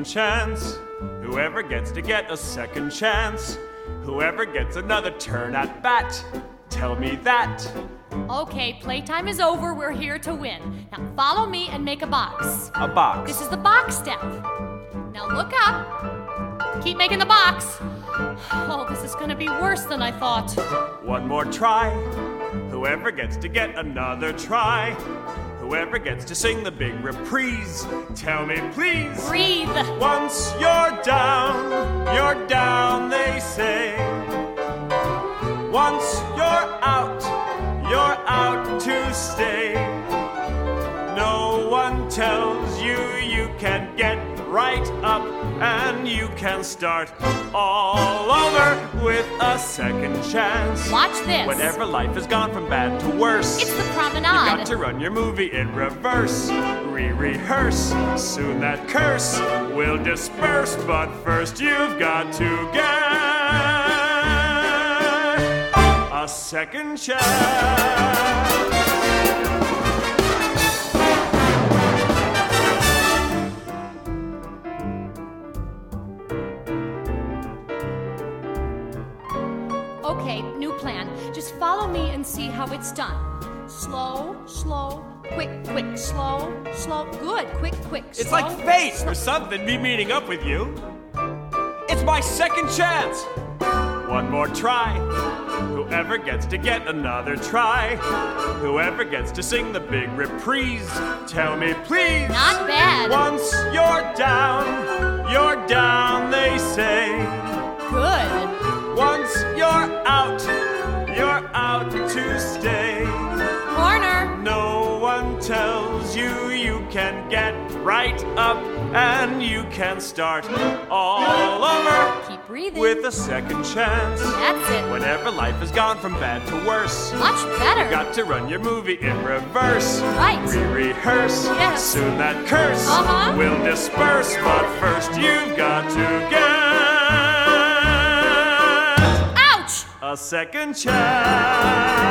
second chance. Whoever gets to get a second chance. Whoever gets another turn at bat. Tell me that. Okay, playtime is over. We're here to win. Now follow me and make a box. A box. This is the box step. Now look up. Keep making the box. Oh, this is gonna be worse than I thought. One more try. Whoever gets to get another try. Whoever gets to sing the big reprise. Tell me, please. Breathe. Once you're down, they say. Once you're out to stay. No one tells you you can get right up and you can start all over with a second chance. Watch this. Whenever life has gone from bad to worse, It's the promenade. you've got to run your movie in reverse. Re-rehearse, soon that curse will disperse. But first you've got to get a second chance. Okay, new plan. Just follow me and see how it's done. Slow, slow, quick, quick, slow, slow. Good, quick, quick, slow. It's like fate slow. or something, me meeting up with you. It's my second chance. One more try. Whoever gets to get another try. Whoever gets to sing the big reprise. Tell me, please. Not bad. Once you're down, they say. Good. Once you're out to stay. Corner. No one tells you you can get right up and you can start all over Keep breathing. with a second chance. That's it. Whenever life has gone from bad to worse, Much better. got to run your movie in reverse. Right. Re-rehearse. Yes. Soon that curse Uh-huh. will disperse. But first you've got to get Ouch! a second chance.